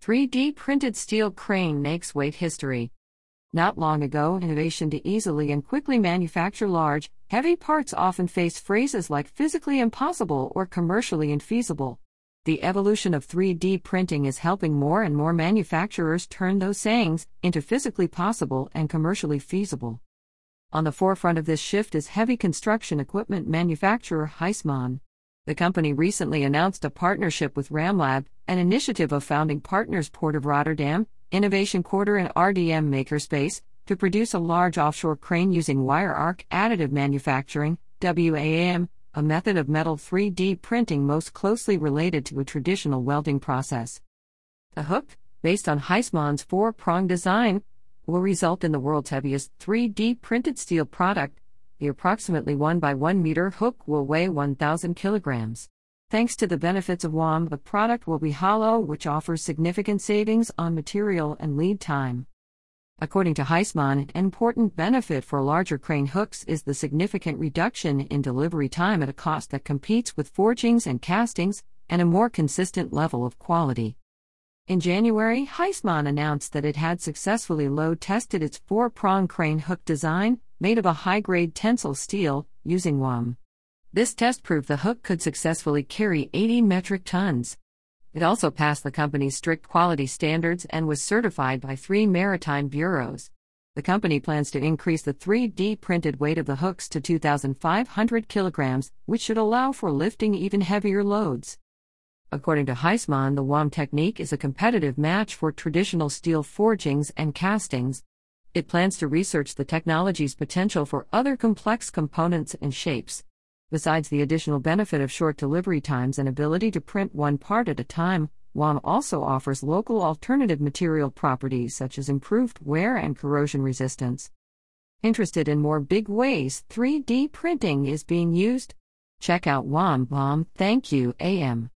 3D printed steel crane makes weight history. Not long ago, innovation to easily and quickly manufacture large, heavy parts often faced phrases like physically impossible or commercially infeasible. The evolution of 3D printing is helping more and more manufacturers turn those sayings into physically possible and commercially feasible. On the forefront of this shift is heavy construction equipment manufacturer Huisman. The company recently announced a partnership with Ramlab, an initiative of founding partners Port of Rotterdam, Innovation Quarter and RDM Makerspace, to produce a large offshore crane using wire arc additive manufacturing, WAM, a method of metal 3D printing most closely related to a traditional welding process. The hook, based on Huisman's four-prong design, will result in the world's heaviest 3D printed steel product. The approximately 1 by 1 meter hook will weigh 1,000 kilograms. Thanks to the benefits of WAM, the product will be hollow, which offers significant savings on material and lead time. According to Huisman, an important benefit for larger crane hooks is the significant reduction in delivery time at a cost that competes with forgings and castings, and a more consistent level of quality. In January, Huisman announced that it had successfully load-tested its four-prong crane hook design, made of a high-grade tensile steel, using WAM. This test proved the hook could successfully carry 80 metric tons. It also passed the company's strict quality standards and was certified by 3 maritime bureaus. The company plans to increase the 3D printed weight of the hooks to 2,500 kilograms, which should allow for lifting even heavier loads. According to Huisman, the WAM technique is a competitive match for traditional steel forgings and castings. It plans to research the technology's potential for other complex components and shapes. Besides the additional benefit of short delivery times and ability to print one part at a time, WAM also offers local alternative material properties such as improved wear and corrosion resistance. Interested in more big ways 3D printing is being used? Check out WAM. Thank you, AM.